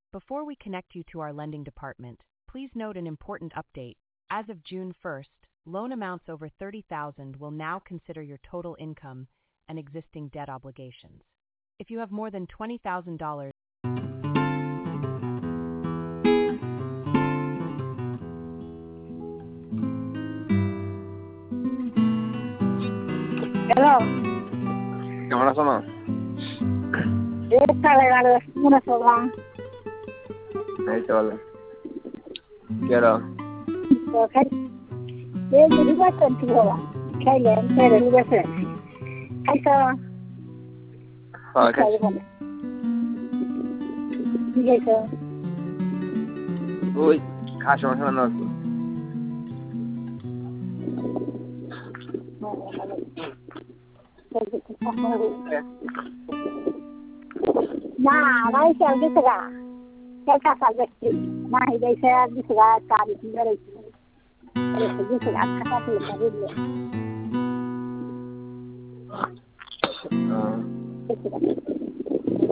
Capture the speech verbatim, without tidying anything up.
Before we connect you to our lending department, please note an important update. As of June first, loan amounts over thirty thousand dollars will now consider your total income and existing debt obligations. If you have more than twenty thousand dollars, Hello. Llamar a zona. Esta regalo es una sola. Ahí te vale. Quiero. Ok. Yo digo contigo. ¿Qué le quiero digo hacer? Eso. Ah, ¿qué? Dije eso. Uy, cacho, no se me Nah, vai ser isso lá. Quer casar aqui? Nah, vai ser isso lá, sabe? Primeiro isso. Isso lá, casar com ele. Ah. Isso lá.